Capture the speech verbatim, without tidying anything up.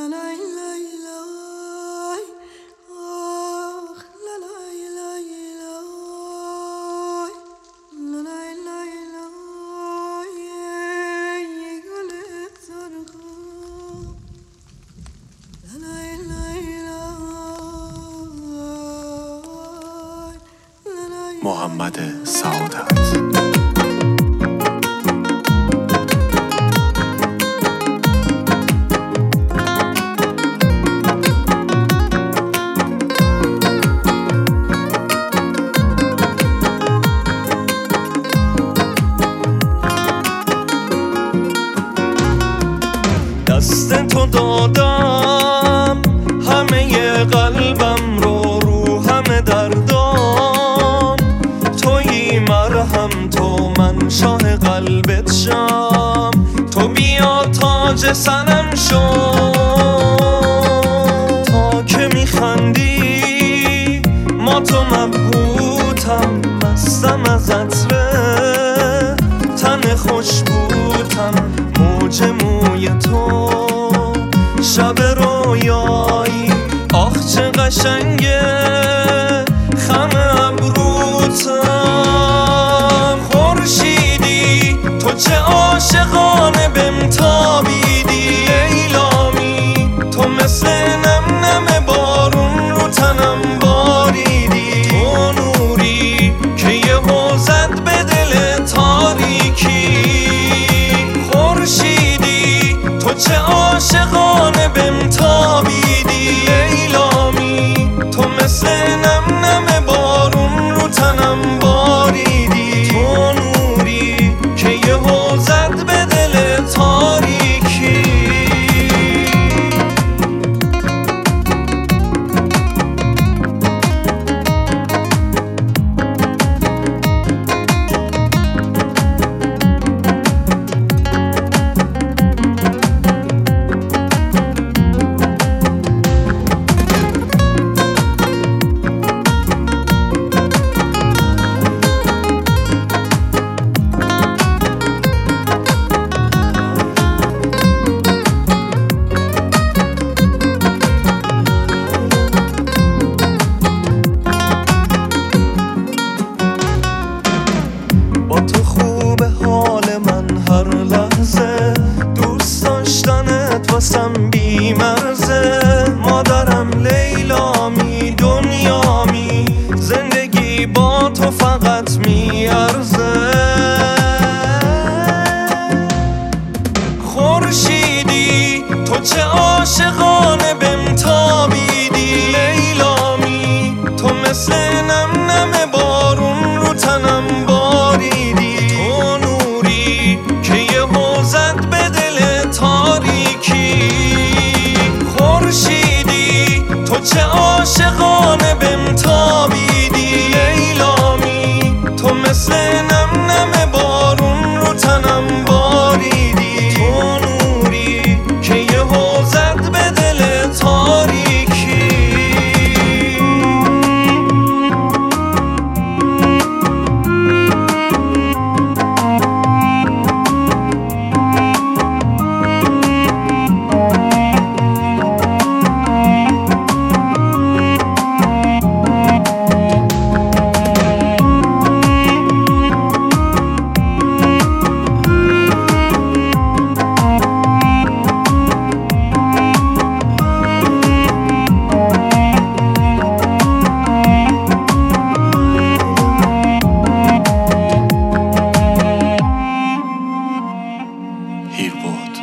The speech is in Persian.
محمد سعادت. دست تو دادم همه قلبم رو، رو همه دردام تویی مرهم، تو من شاه قلبت شم، تو بیا تاج سرم شو تا که میخندی ما تو مبهوتم، مستم از عطره تن خوشبوتم، موج موی تو شب رویایی، آخ چه قشنگه خم ابروتم، خورشیدی تو چه عاشقانه بهم تابیدی، ایلامی تو مثل نم نم بارون رو تنم باریدی، تو نوری که یهو زد به دل تاریکی، خورشیدی تو چه عاشقانه بهم تابیدی، ایلامی تو مثل نم نم بارون رو تنم باریدی، تو نوری که یهو زد به دل تاریکی. با تو خوبه حال من هر لحظه، دوست داشتنت واسم بی مرزه، مادرم لیلامی دنیامی، زندگی با تو فقط میارزه، خورشیدی تو چه عاشقانه بهم تابیدی، لیلامی تو مثل نم نم بارون رو تنم باریدی، تو نوری که یهو زد به دل تاریکی، خورشیدی تو چه عاشقانه بهم تابیدی، ایلامی تو مثل نم نم بارون رو تنم باریدی، تو نوری که یهو زد به دل تاریکی. هیر بود.